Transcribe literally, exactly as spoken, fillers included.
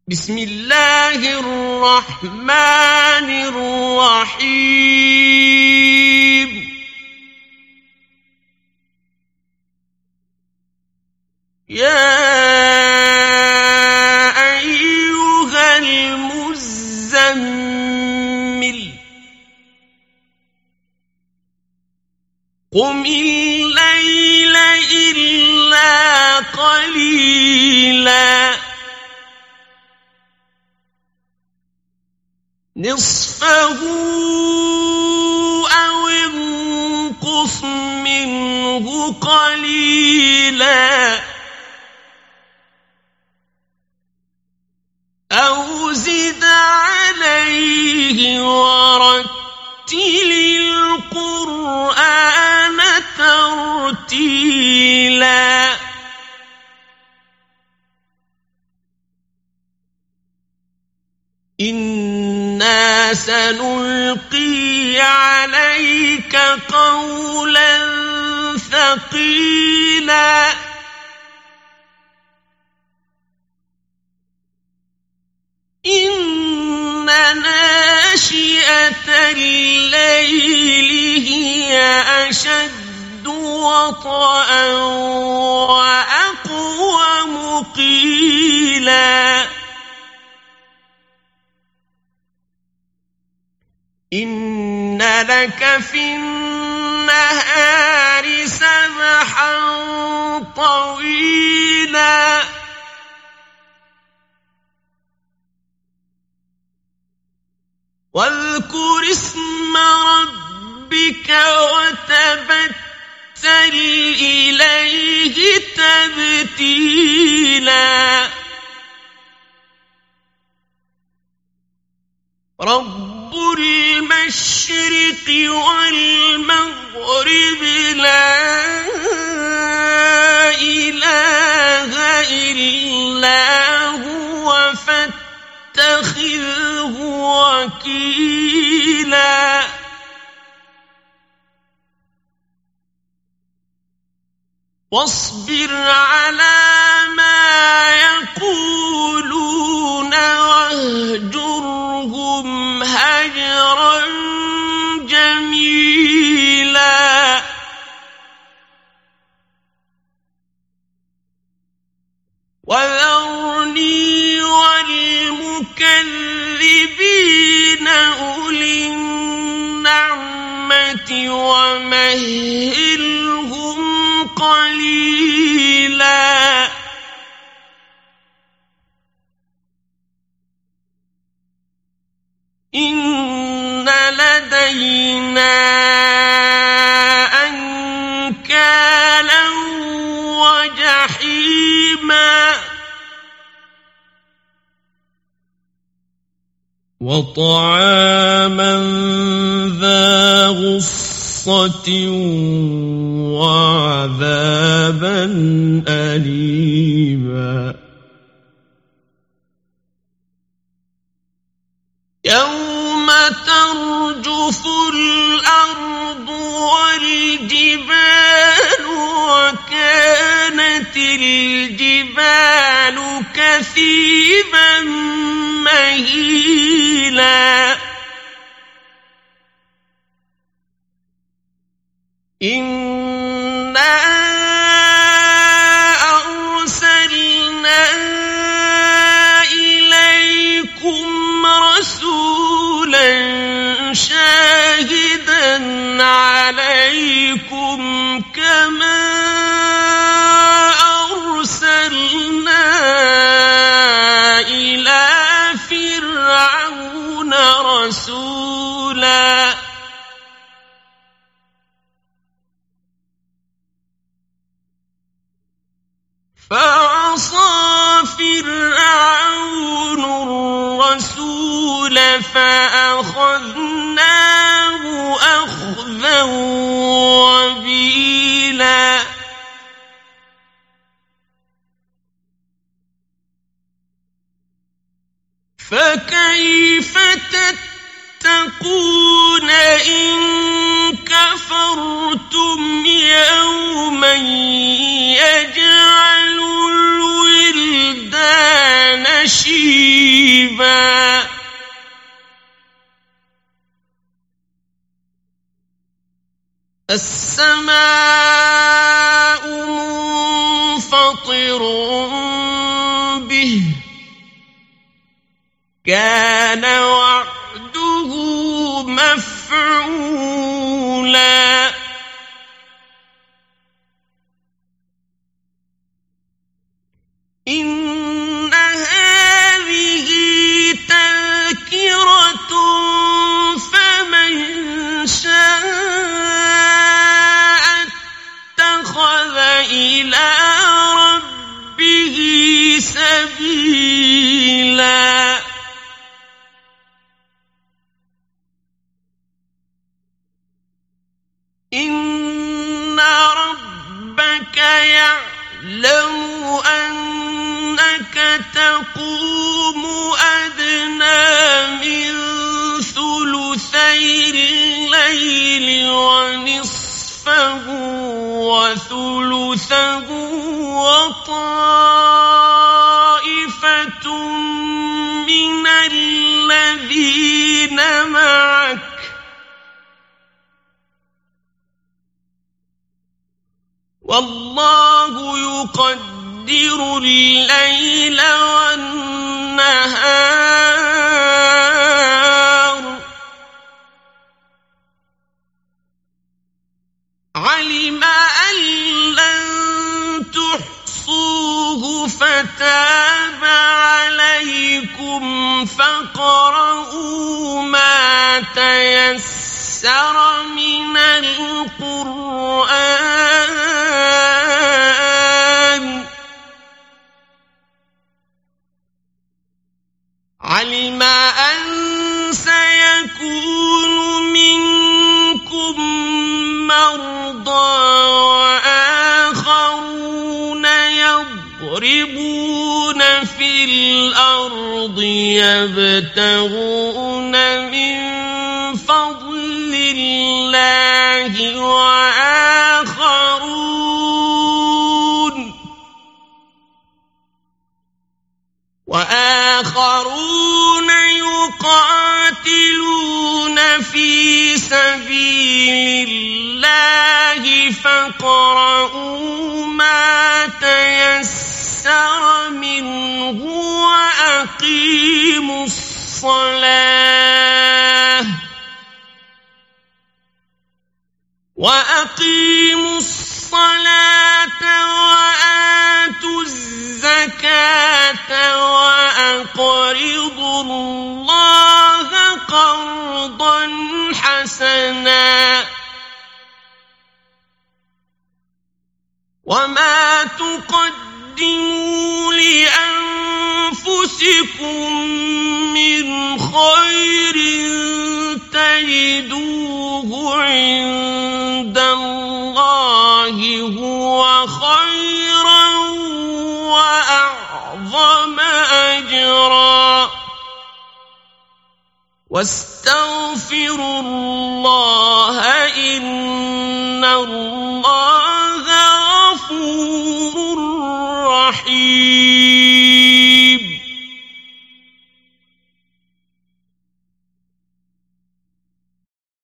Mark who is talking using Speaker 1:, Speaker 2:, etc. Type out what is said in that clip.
Speaker 1: بسم الله الرحمن الرحيم يا أيها المزمل قم الليل إلا قليلا نصفه أو انقص منه قليلا أو زد عليه ورتل القرآن ترتيلا إنا سنلقي عليك قولا ثقيلا إن ناشئة الليل هي أشد وطئا وأقوم قيلا إن لك في النهار سبحا طويلا واذكر اسم ربك وتبتل إليه تبتيلا رب المشرق والمغرب لا إله إلا هو فاتخذه وكيلا واصبر على ما يقولون واهجرهم هجرا جميلا وذرني والمكذبين أولي النعمة ومهلهم قليلا إن لدينا أنكالا وجحيما وطعاما ذا غصة وعذابا أليما يوم ترجف الأرض والجبال وكانت الجبال كثيبا مهيلا إنا أرسلنا إليكم رسولا شاهدا عليكم كما أرسلنا إلى فرعون رسولا فعصى فرعون الرسول فأخذناه أخذا وبيلا فكيف تتقون إن كفرتم يوما يجعل الولدان نشيبا السماء منفطر به كان وعده مفعولا إن هذه تذكرة فمن شاء اتخذ إلى ربه سبيلا إن ربك يعلم أنك تقوم أدنى من ثلثي الليل ونصفه وثلثه وطائفة من الذين معك والله يقدر الليل والنهار علم أن لن تحصوه فتاب عليكم فاقرؤوا ما تيسر من القرآن علم أن سيكون منكم مرضى وآخرون يضربون في الأرض يبتغون من فضل الله وآخرون وآخرون يقاتلون في سبيل الله فاقرؤوا ما تيسر منه وأقيموا الصلاة وأقيموا الصلاة وآتوا الزكاة وأقرضوا الله قرضا حسنا وما تقدموا لأنفسكم من خير تجدوه عند الله هو خيرا وأعظم أجرا واستغفروا الله إن الله